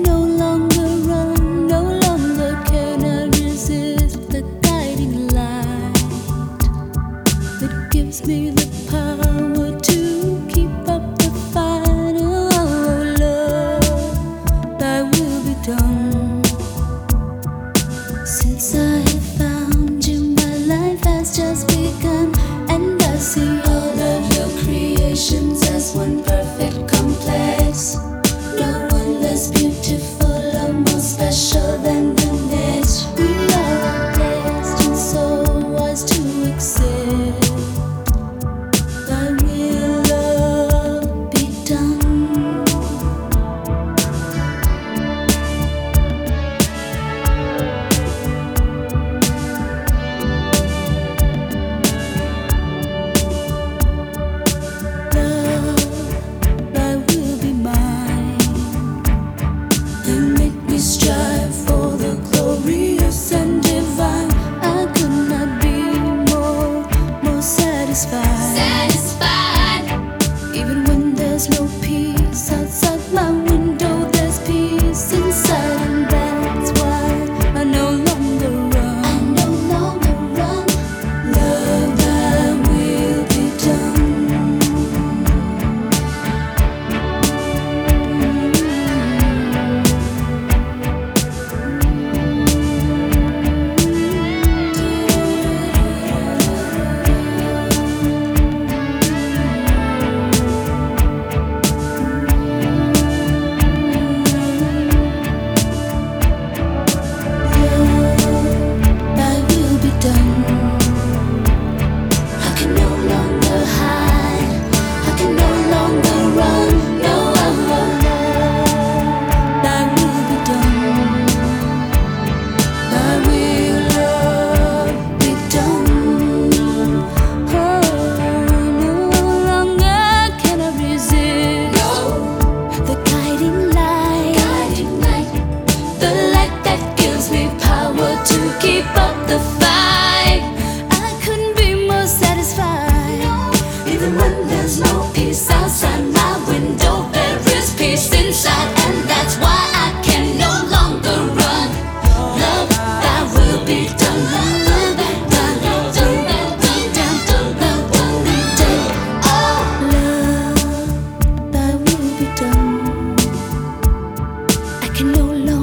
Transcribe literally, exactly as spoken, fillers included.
no longer run, no longer can I resist the guiding light that gives me the power to keep up the fight. Oh, love, thy will be done. Since I have found you, my life has just begun, and I see all of your creations as one perfect complex. No one less beautiful or more special than the next. We are all destined, so wise to accept. Thy will, love, be done. Strive for the glorious and divine. I could not be more, more satisfied. Satisfied. Even when there's no peace outside my window, there's peace inside, and that's why I no longer run. I no longer run. Love, thy will be done. Keep up the fight. I couldn't be more satisfied. Even when there's no peace outside my window, there is peace inside, and that's why I can no longer run. Love, thy will be done. Love, thy will be done. Love, thy will be done. Oh, love, thy will be done. I can no longer